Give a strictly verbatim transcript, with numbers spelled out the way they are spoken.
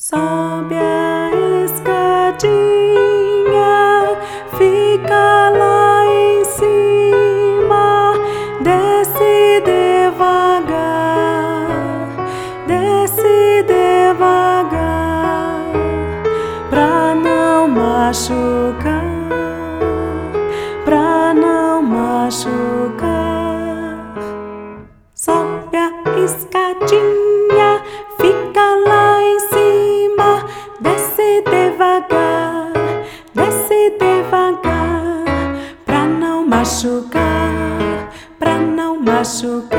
Sobe a escadinha, fica lá em cima, desce devagar, desce devagar, pra não machucar, pra não machucar. Sobe a escadinha, fica lá em cima, desce devagar, desce devagar, pra não machucar, pra não machucar.